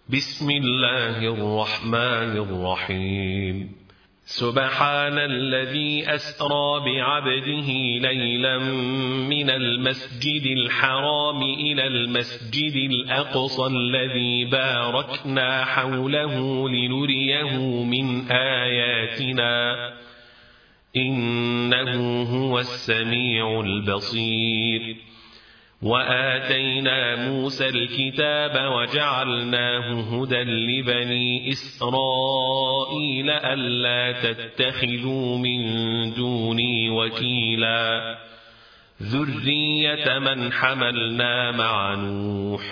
بسم الله الرحمن الرحيم. سبحان الذي أسرى بعبده ليلا من المسجد الحرام إلى المسجد الأقصى الذي باركنا حوله لنريه من آياتنا إنه هو السميع البصير. وآتينا موسى الكتاب وجعلناه هدى لبني إسرائيل ألا تتخذوا من دوني وكيلا ذرية من حملنا مع نوح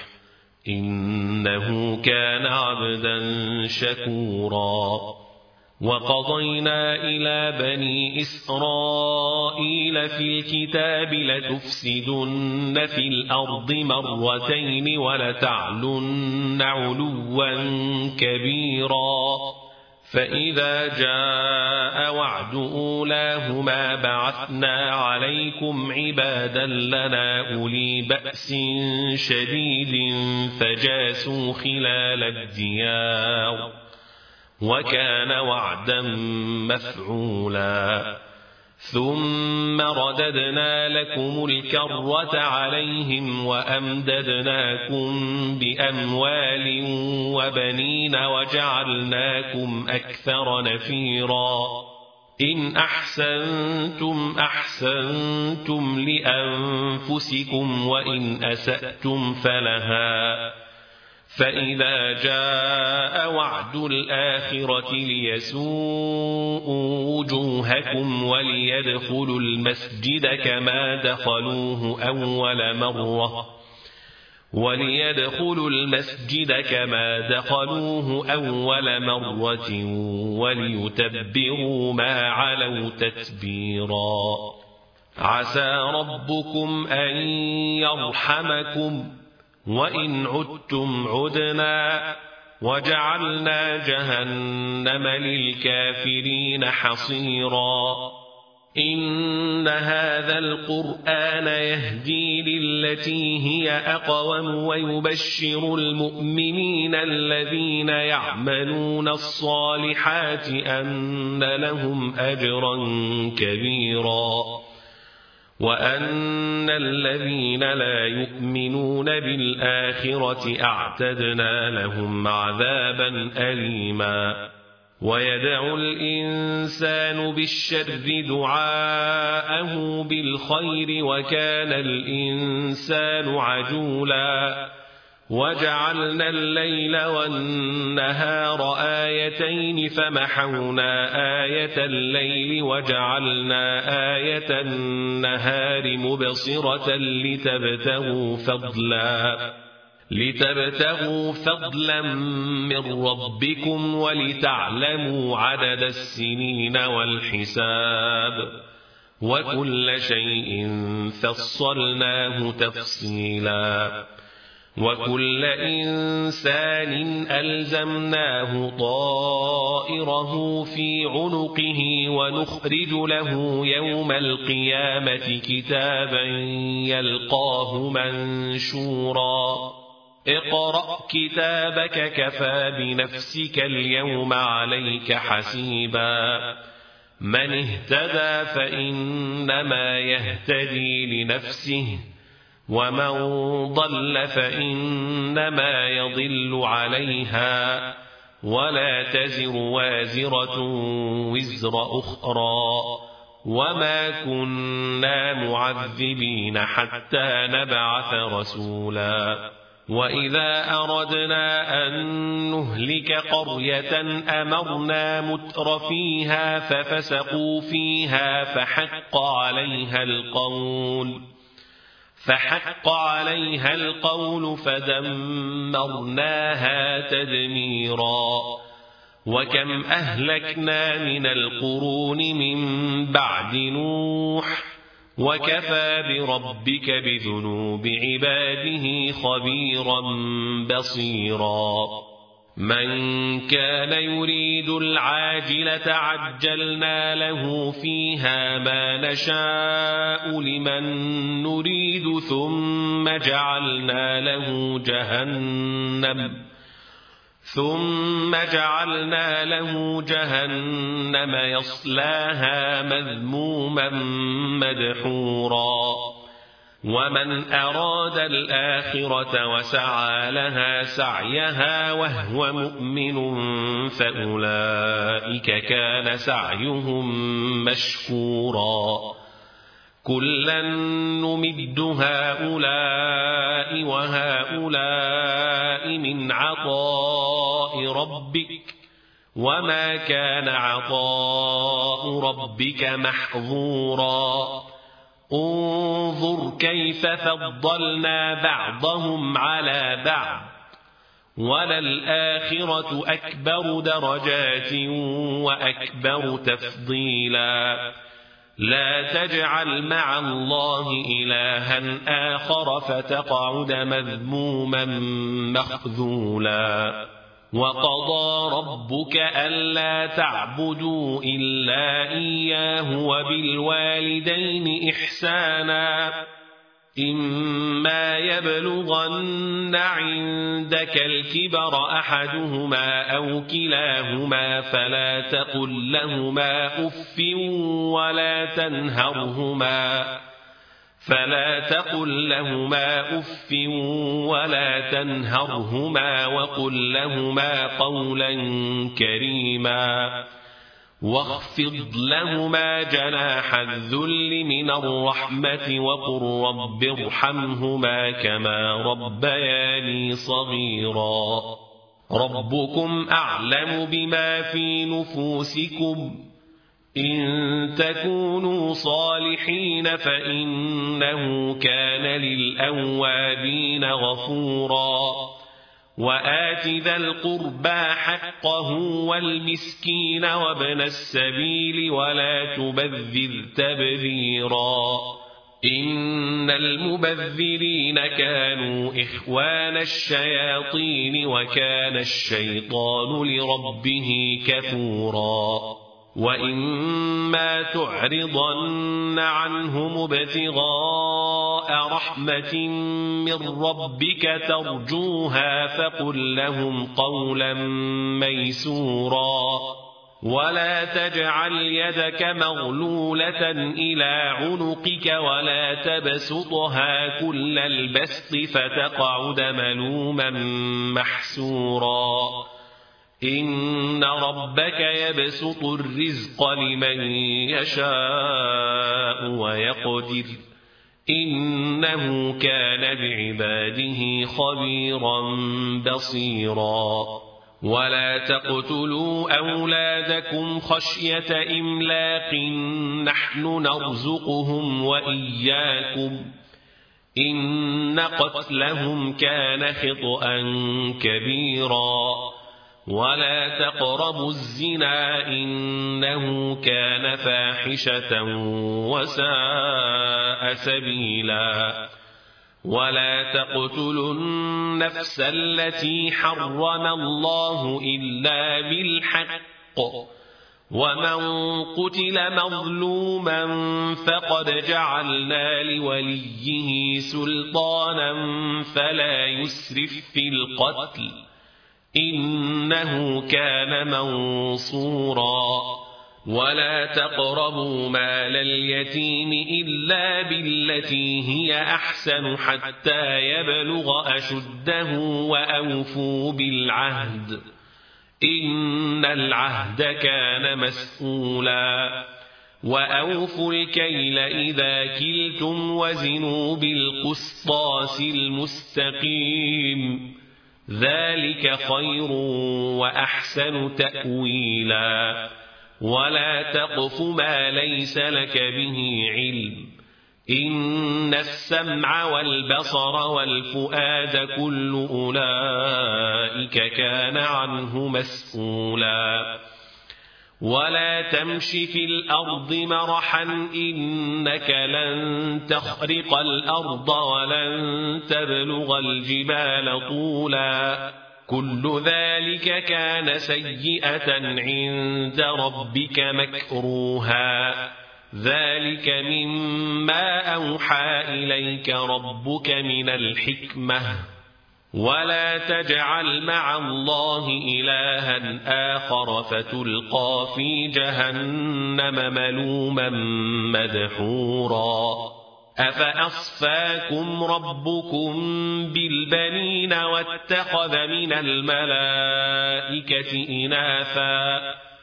إنه كان عبدا شكورا. وقضينا إلى بني إسرائيل في الكتاب لتفسدن في الأرض مرتين ولتعلن علوا كبيرا. فإذا جاء وعد أولاهما بعثنا عليكم عبادا لنا أولي بأس شديد فجاسوا خلال الديار وكان وعدا مفعولا. ثم رددنا لكم الكرة عليهم وأمددناكم بأموال وبنين وجعلناكم أكثر نفيرا. إن أحسنتم أحسنتم لأنفسكم وإن أسأتم فلها. فإذا جاء وعد الآخرة ليسوءوا وجوهكم وليدخلوا المسجد كما دخلوه أول مرة وليتبروا ما علوا تتبيرا. عسى ربكم أن يرحمكم وإن عدتم عدنا وجعلنا جهنم للكافرين حصيرا. إن هذا القرآن يهدي للتي هي أقوم ويبشر المؤمنين الذين يعملون الصالحات أن لهم أجرا كبيرا وأن الذين لا يؤمنون بالآخرة أعتدنا لهم عذابا أليما. ويدعو الإنسان بالشر دعاءه بالخير وكان الإنسان عجولا. وجعلنا الليل والنهار آيتين فمحونا آية الليل وجعلنا آية النهار مبصرة لتبتغوا فضلا من ربكم ولتعلموا عدد السنين والحساب وكل شيء فصلناه تفصيلا. وكل إنسان ألزمناه طائره في عنقه ونخرج له يوم القيامة كتابا يلقاه منشورا. اقرأ كتابك كفى بنفسك اليوم عليك حسيبا. من اهتدى فإنما يهتدي لنفسه ومن ضل فإنما يضل عليها ولا تزر وازرة وزر أخرى وما كنا معذبين حتى نبعث رسولا. وإذا أردنا أن نهلك قرية أمرنا متر فيها ففسقوا فيها فحق عليها القول فدمرناها تدميرا. وكم أهلكنا من القرون من بعد نوح وكفى بربك بذنوب عباده خبيرا بصيرا. من كان يريد العاجلة عجلنا له فيها ما نشاء لمن نريد ثم ثم جعلنا له جهنم يصلاها مذموما مدحورا ومن أراد الآخرة وسعى لها سعيها وهو مؤمن فأولئك كان سعيهم مشكورا كلا نمد هؤلاء وهؤلاء من عطاء ربك وما كان عطاء ربك محظورا انظر كيف فضلنا بعضهم على بعض وللآخرة أكبر درجات وأكبر تفضيلا لا تجعل مع الله إلها آخر فتقعد مذموما مخذولا وقضى ربك ألا تعبدوا إلا إياه وبالوالدين إحسانا إما يبلغن عندك الكبر أحدهما أو كلاهما فلا تقل لهما أف ولا تنهرهما وقل لهما قولا كريما واخفض لهما جناح الذل من الرحمة وقل رب ارحمهما كما ربياني صغيرا ربكم أعلم بما في نفوسكم إن تكونوا صالحين فإنه كان للأوابين غفورا وآت ذا القربى حقه والمسكين وابن السبيل ولا تبذر تبذيرا إن المبذرين كانوا إخوان الشياطين وكان الشيطان لربه كفورا وإما تعرضن عنهم ابتغاء رحمة من ربك ترجوها فقل لهم قولا ميسورا ولا تجعل يدك مغلولة إلى عنقك ولا تبسطها كل البسط فتقعد ملوما محسورا إن ربك يبسط الرزق لمن يشاء ويقدر إنه كان بعباده خبيرا بصيرا ولا تقتلوا أولادكم خشية إملاق نحن نرزقهم وإياكم إن قتلهم كان خطأ كبيرا ولا تقربوا الزنا إنه كان فاحشة وساء سبيلا ولا تقتلوا النفس التي حرم الله إلا بالحق ومن قتل مظلوما فقد جعلنا لوليه سلطانا فلا يسرف في القتل إنه كان منصورا ولا تقربوا مال اليتيم إلا بالتي هي أحسن حتى يبلغ أشده وأوفوا بالعهد إن العهد كان مسؤولا وأوفوا الكيل إذا كلتم وزنوا بالقسطاس المستقيم ذلك خير وأحسن تأويلا ولا تقف ما ليس لك به علم إن السمع والبصر والفؤاد كل أولئك كان عنه مسؤولا ولا تمش في الأرض مرحا إنك لن تخرق الأرض ولن تبلغ الجبال طولا كل ذلك كان سيئة عند ربك مكروها ذلك مما أوحى إليك ربك من الحكمة ولا تجعل مع الله إلها آخر فتلقى في جهنم ملوما مدحورا أفأصفاكم ربكم بالبنين واتخذ من الملائكة إناثا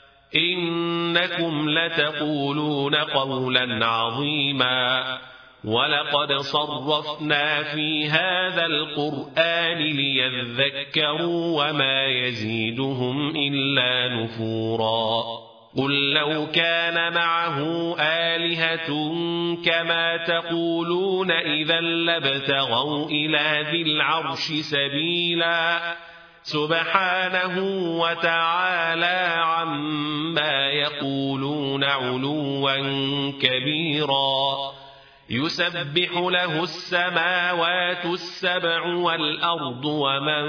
إنكم لتقولون قولا عظيما ولقد صرفنا في هذا القرآن ليذكروا وما يزيدهم إلا نفورا قل لو كان معه آلهة كما تقولون إذا لابتغوا إلى ذي العرش سبيلا سبحانه وتعالى عما يقولون علوا كبيرا يسبح له السماوات السبع والأرض ومن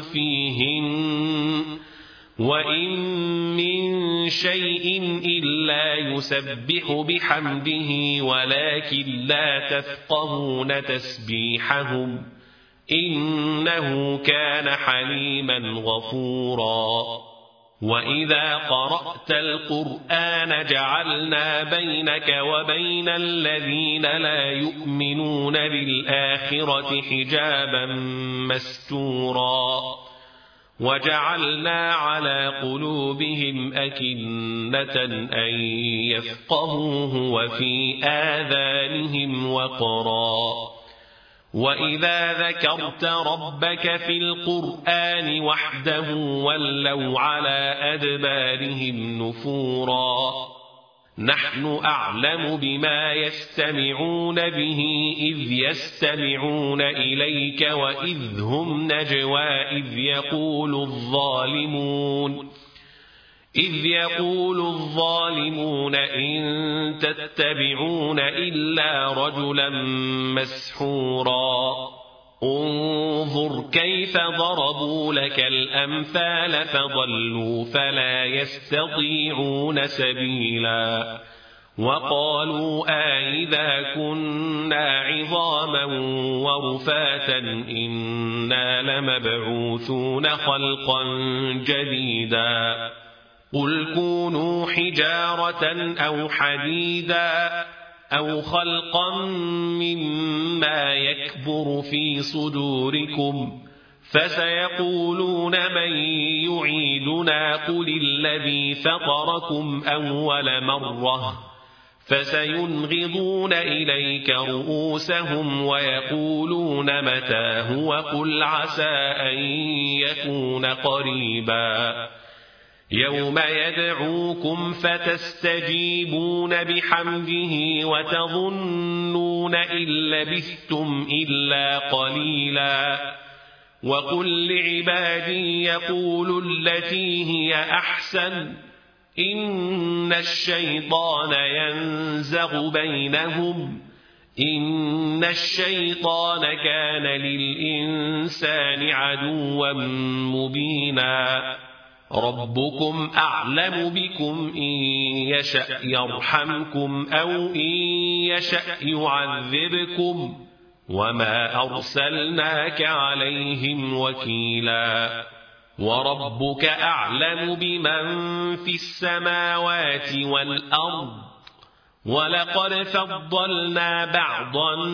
فيهن وإن من شيء إلا يسبح بحمده ولكن لا تفقهون تسبيحهم إنه كان حليما غفورا وإذا قرأت القرآن جعلنا بينك وبين الذين لا يؤمنون بالآخرة حجابا مستورا وجعلنا على قلوبهم أكنة أن يفقهوه وفي آذانهم وقرا وإذا ذكرت ربك في القرآن وحده ولوا على أدبارهم نفورا نحن أعلم بما يستمعون به إذ يستمعون إليك وإذ هم نجوى إذ يقول الظالمون إن تتبعون إلا رجلا مسحورا انظر كيف ضربوا لك الأمثال فضلوا فلا يستطيعون سبيلا وقالوا أإذا كنا عظاما ورفاتا إنا لمبعوثون خلقا جديدا قل كونوا حجارة أو حديدا أو خلقا مما يكبر في صدوركم فسيقولون من يعيدنا قل الذي فطركم أول مرة فسينغضون إليك رؤوسهم ويقولون متى هو قل عسى أن يكون قريبا يوم يدعوكم فتستجيبون بحمده وتظنون إن لبثتم إلا قليلا وقل لعبادي يقولوا التي هي أحسن إن الشيطان ينزغ بينهم إن الشيطان كان للإنسان عدوا مبينا ربكم أعلم بكم إن يشأ يرحمكم أو إن يشأ يعذبكم وما أرسلناك عليهم وكيلا وربك أعلم بمن في السماوات والأرض ولقد فضلنا بعض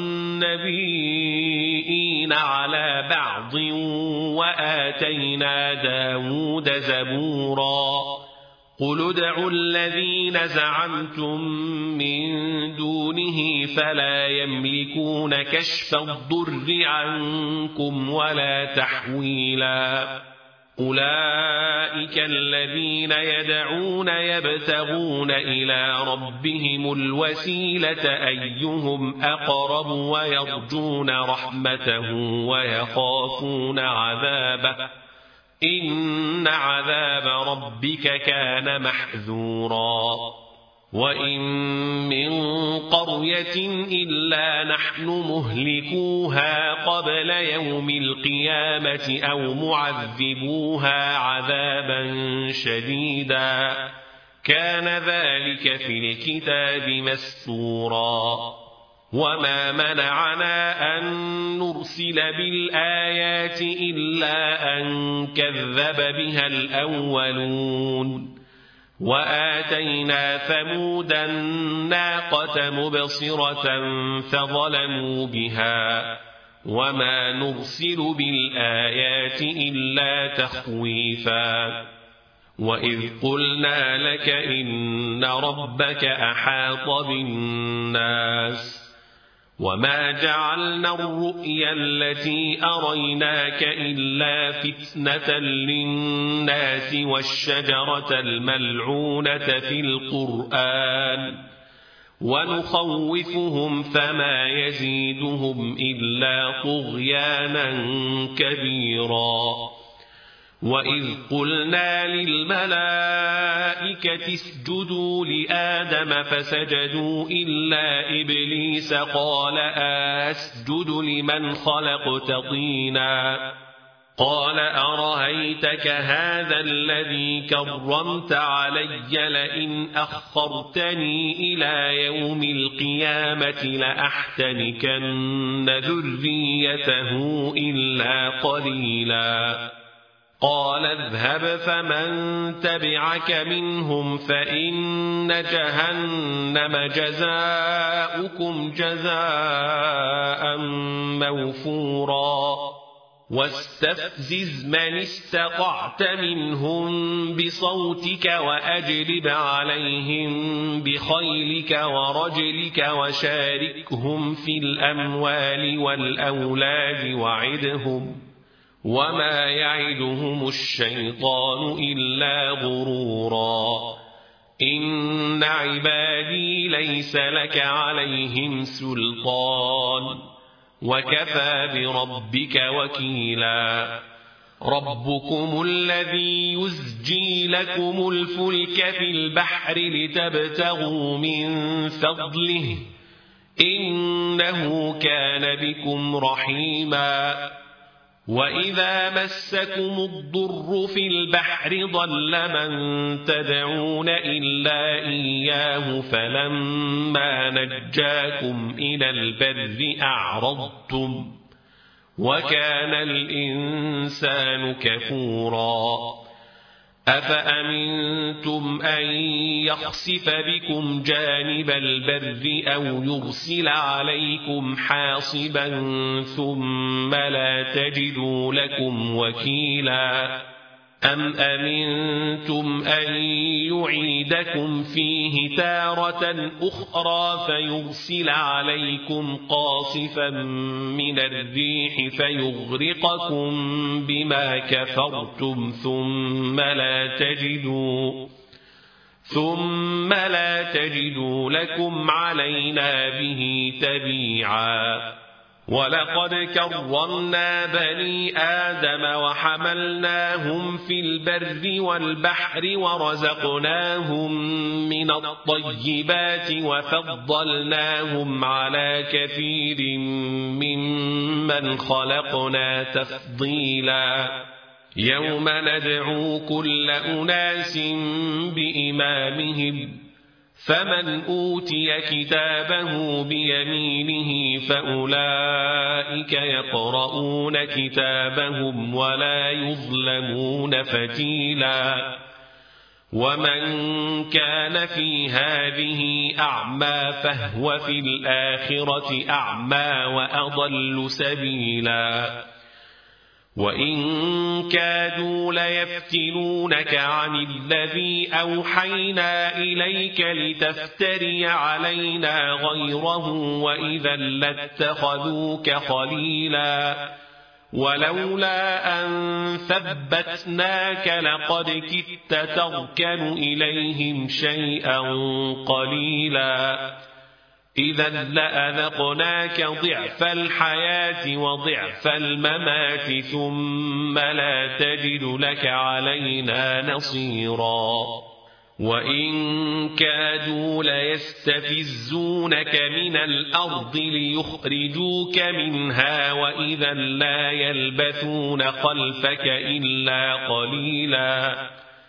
النبيين على بعض وآتينا داود زبورا قل ادعوا الذين زعمتم من دونه فلا يملكون كشف الضر عنكم ولا تحويلا أولئك الذين يدعون يبتغون إلى ربهم الوسيلة أيهم أقرب ويرجون رحمته ويخافون عذابه إن عذاب ربك كان محذورا وإن من قرية إلا نحن مهلكوها قبل يوم القيامة أو معذبوها عذابا شديدا كان ذلك في الكتاب مسطورا وما منعنا أن نرسل بالآيات إلا أن كذب بها الأولون وآتينا ثمود الناقة مبصرة فظلموا بها وما نرسل بالآيات إلا تخويفا وإذ قلنا لك إن ربك أحاط بالناس وما جعلنا الرؤيا التي أريناك إلا فتنة للناس والشجرة الملعونة في القرآن ونخوفهم فما يزيدهم إلا طغيانا كبيرا وإذ قلنا للملائكة اسجدوا لآدم فسجدوا إلا إبليس قال أسجد لمن خلقت طينا قال أرأيتك هذا الذي كرمت علي لئن أخرتني إلى يوم القيامة لأحتنكن ذريته إلا قليلا قال اذهب فمن تبعك منهم فإن جهنم جزاؤكم جزاء موفورا واستفزز من استطعت منهم بصوتك وأجلب عليهم بخيلك ورجلك وشاركهم في الأموال والأولاد وعدهم وما يعدهم الشيطان إلا غرورا إن عبادي ليس لك عليهم سلطان وكفى بربك وكيلا ربكم الذي يزجي لكم الفلك في البحر لتبتغوا من فضله إنه كان بكم رحيما وإذا مسكم الضر في البحر ضل من تدعون إلا إياه فلما نجاكم إلى البر أعرضتم وكان الإنسان كفورا أفأمنتم أن يخسف بكم جانب البر أو يرسل عليكم حاصبا ثم لا تجدوا لكم وكيلا أم أمنتم أن يعيدكم فيه تارة أخرى فيرسل عليكم قاصفا من الريح فيغرقكم بما كفرتم ثم لا تجدوا لكم علينا به تبيعا ولقد كرمنا بني آدم وحملناهم في البر والبحر ورزقناهم من الطيبات وفضلناهم على كثير ممن خلقنا تفضيلا يوم ندعو كل أناس بإمامهم فمن أوتي كتابه بيمينه فأولئك يقرؤون كتابهم ولا يظلمون فتيلا ومن كان في هذه أعمى فهو في الآخرة أعمى وأضل سبيلا وإن كادوا ليفتنونك عن الذي أوحينا إليك لتفتري علينا غيره وإذا لاتخذوك خليلا ولولا أن ثبتناك لقد كدت تركن إليهم شيئا قليلا إذا لأذقناك ضعف الحياة وضعف الممات ثم لا تجد لك علينا نصيرا وإن كادوا ليستفزونك من الأرض ليخرجوك منها وإذا لا يلبثون خلفك إلا قليلا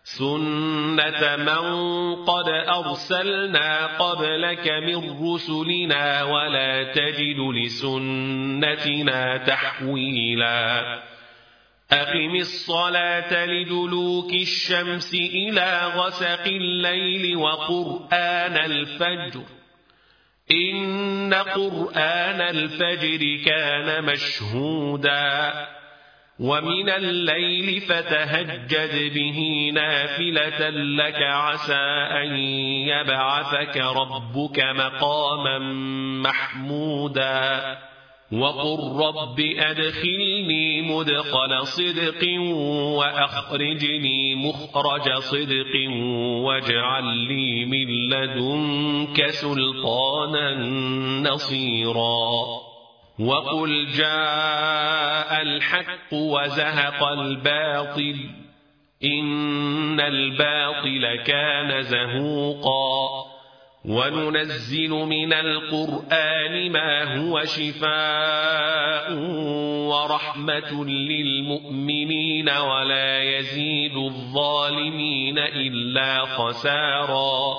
سنة من قد أرسلنا قبلك من رسلنا ولا تجد لسنتنا تحويلا أقم الصلاة لدلوك الشمس إلى غسق الليل وقرآن الفجر إن قرآن الفجر كان مشهودا ومن الليل فتهجد به نافلة لك عسى أن يبعثك ربك مقاما محمودا وقل رب أدخلني مدخل صدق وأخرجني مخرج صدق واجعل لي من لدنك سلطانا نصيرا وقل جاء الحق وزهق الباطل إن الباطل كان زهوقا وننزل من القرآن ما هو شفاء ورحمة للمؤمنين ولا يزيد الظالمين إلا خسارا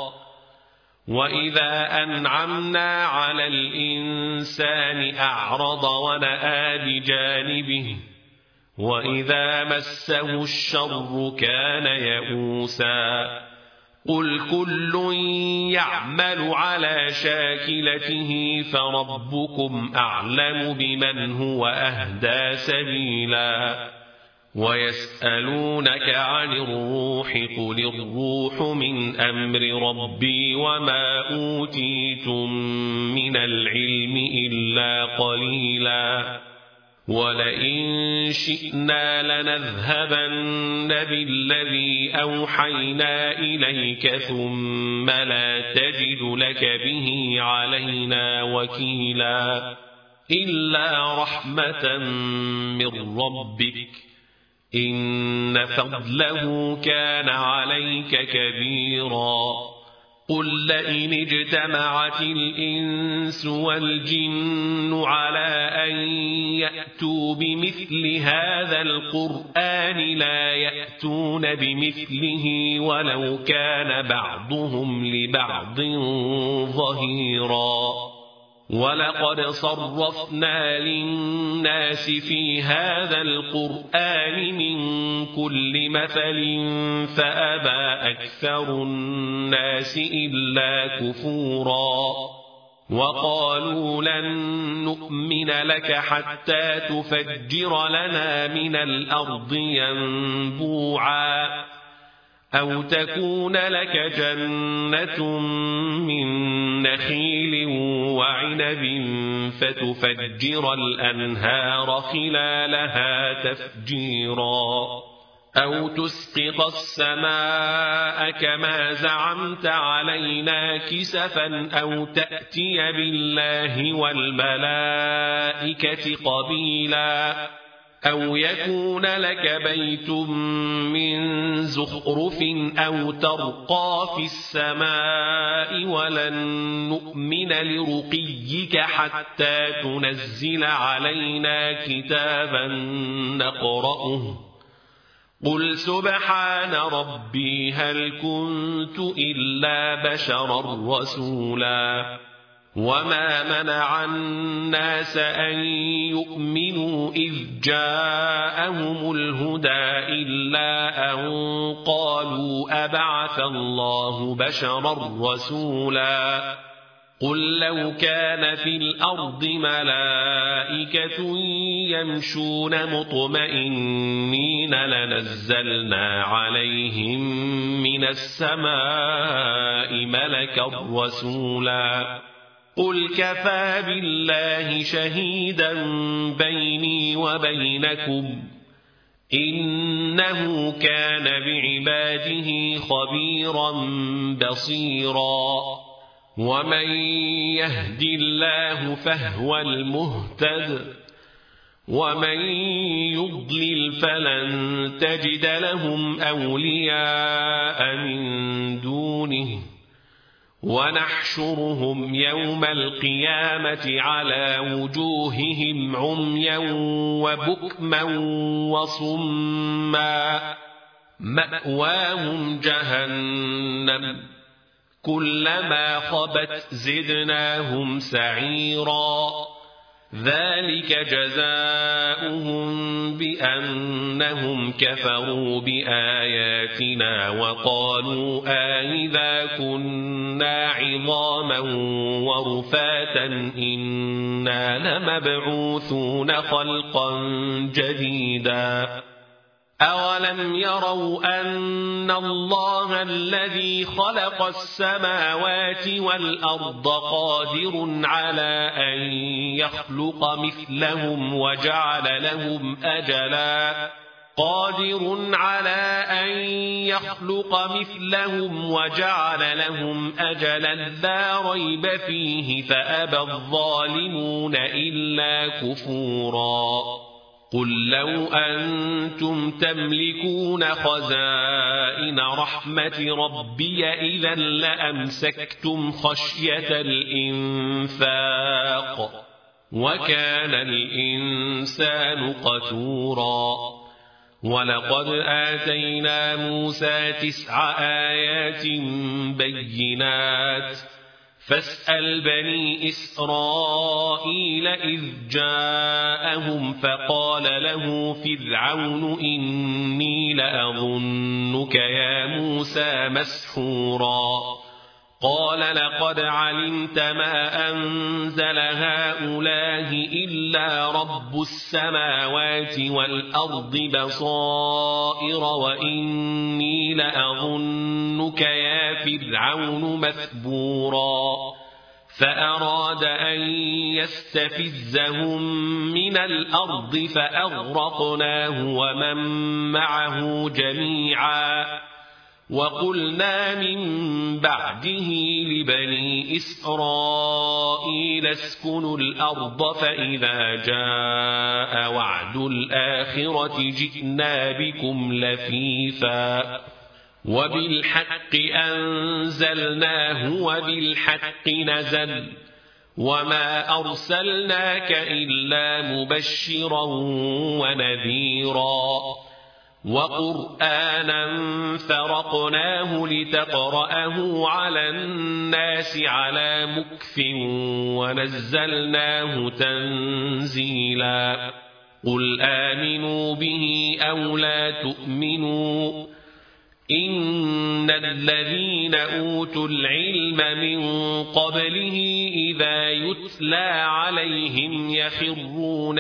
وإذا أنعمنا على الإنسان أعرض ونأى بجانبه وإذا مسه الشر كان يئوسا قل كل يعمل على شاكلته فربكم أعلم بمن هو أهدى سبيلا ويسألونك عن الروح قل الروح من أمر ربي وما أوتيتم من العلم إلا قليلا ولئن شئنا لنذهبن بالذي أوحينا إليك ثم لا تجد لك به علينا وكيلا إلا رحمة من ربك إن فضله كان عليك كبيرا قل لئن اجتمعت الإنس والجن على أن يأتوا بمثل هذا القرآن لا يأتون بمثله ولو كان بعضهم لبعض ظهيرا ولقد صرفنا للناس في هذا القرآن من كل مثل فأبى أكثر الناس إلا كفورا وقالوا لن نؤمن لك حتى تفجر لنا من الأرض ينبوعا أو تكون لك جنة من نخيل وعنب فتفجر الأنهار خلالها تفجيرا أو تسقط السماء كما زعمت علينا كسفا أو تأتي بالله والملائكة قبيلا أو يكون لك بيت من زخرف أو ترقى في السماء ولن نؤمن لرقيك حتى تنزل علينا كتابا نقرأه قل سبحان ربي هل كنت إلا بشرا رسولا وما منع الناس أن يؤمنوا إذ جاءهم الهدى إلا أن قالوا أبعث الله بشرا رسولا قل لو كان في الأرض ملائكة يمشون مطمئنين لنزلنا عليهم من السماء ملكا رسولا قل كفى بالله شهيدا بيني وبينكم إنه كان بعباده خبيرا بصيرا ومن يهد الله فهو المهتد ومن يضلل فلن تجد لهم أولياء من دونه ونحشرهم يوم القيامة على وجوههم عميا وبكما وصما مأواهم جهنم كلما خبت زدناهم سعيرا ذلك جزاؤهم بأنهم كفروا بآياتنا وقالوا أإذا كنا عظاما ورفاتا إنا لمبعوثون خلقا جديدا أولم يروا أن الله الذي خلق السماوات والأرض قادر على أن يخلق مثلهم وجعل لهم أجلا لا ريب فيه فأبى الظالمون إلا كفورا قل لو أنتم تملكون خزائن رحمة ربي إذا لأمسكتم خشية الإنفاق وكان الإنسان قتورا ولقد آتينا موسى 9 آيات بينات فاسأل بني إسرائيل إذ جاءهم فقال له فرعون إني لأظنك يا موسى مسحورا قال لقد علمت ما أنزل هؤلاء إلا رب السماوات والأرض بصائر وإني لأظنك يا فرعون مثبورا فأراد أن يستفزهم من الأرض فأغرقناه ومن معه جميعا وقلنا من بعده لبني إسرائيل اسكنوا الأرض فإذا جاء وعد الآخرة جئنا بكم لفيفا وبالحق أنزلناه وبالحق نزل وما أرسلناك إلا مبشرا ونذيرا وقرآنا فرقناه لتقرأه على الناس على مكث ونزلناه تنزيلا قل آمنوا به أو لا تؤمنوا إن الذين أوتوا العلم من قبله إذا يتلى عليهم يخرون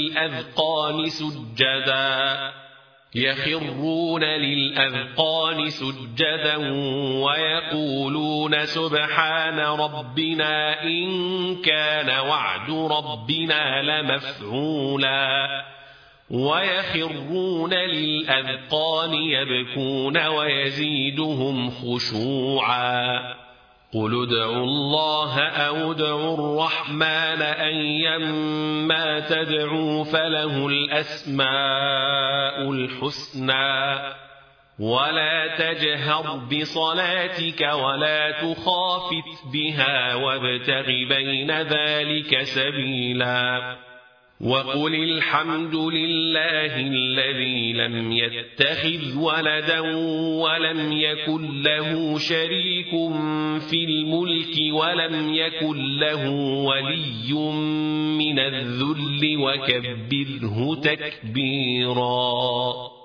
للأذقان سجدا ويقولون سبحان ربنا إن كان وعد ربنا لمفعولا ويخرون للأذقان يبكون ويزيدهم خشوعا قل ادعوا الله أو ادعوا الرحمن أيما تدعوا فله الأسماء الحسنى ولا تجهر بصلاتك ولا تخافت بها وابتغ بين ذلك سبيلا وقل الحمد لله الذي لم يتخذ ولدا ولم يكن له شريك في الملك ولم يكن له ولي من الذل وكبره تكبيرا.